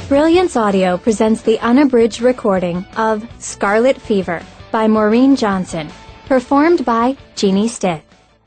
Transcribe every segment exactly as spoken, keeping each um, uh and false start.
Brilliance Audio presents the unabridged recording of Scarlet Fever by Maureen Johnson, performed by Jeannie Stith.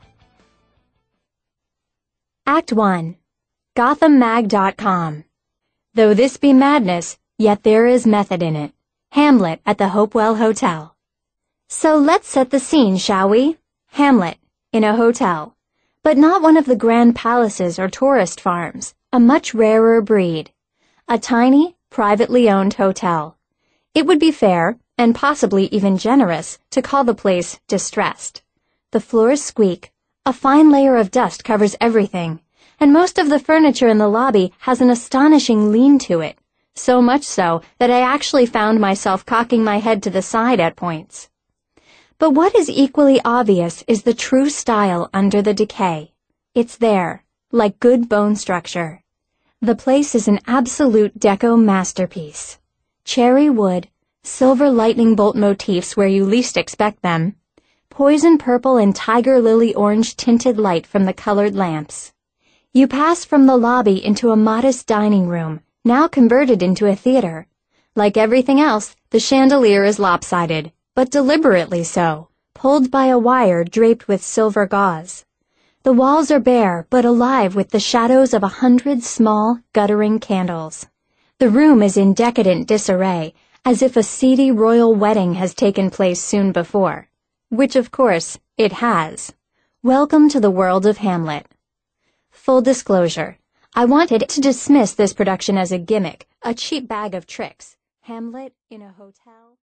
Act one. Gotham Mag dot com. Though this be madness, yet there is method in it. Hamlet at the Hopewell Hotel. So let's set the scene, shall we? Hamlet, in a hotel. But not one of the grand palaces or tourist farms, a much rarer breed. A tiny, privately owned hotel. It would be fair, and possibly even generous, to call the place distressed. The floors squeak, a fine layer of dust covers everything, and most of the furniture in the lobby has an astonishing lean to it, so much so that I actually found myself cocking my head to the side at points. But what is equally obvious is the true style under the decay. It's there, like good bone structure. The place is an absolute deco masterpiece. Cherry wood, silver lightning bolt motifs where you least expect them, poison purple and tiger lily orange tinted light from the colored lamps. You pass from the lobby into a modest dining room, now converted into a theater. Like everything else, the chandelier is lopsided, but deliberately so, pulled by a wire draped with silver gauze. The walls are bare, but alive with the shadows of a hundred small, guttering candles. The room is in decadent disarray, as if a seedy royal wedding has taken place soon before. Which, of course, it has. Welcome to the world of Hamlet. Full disclosure, I wanted to dismiss this production as a gimmick, a cheap bag of tricks. Hamlet in a hotel...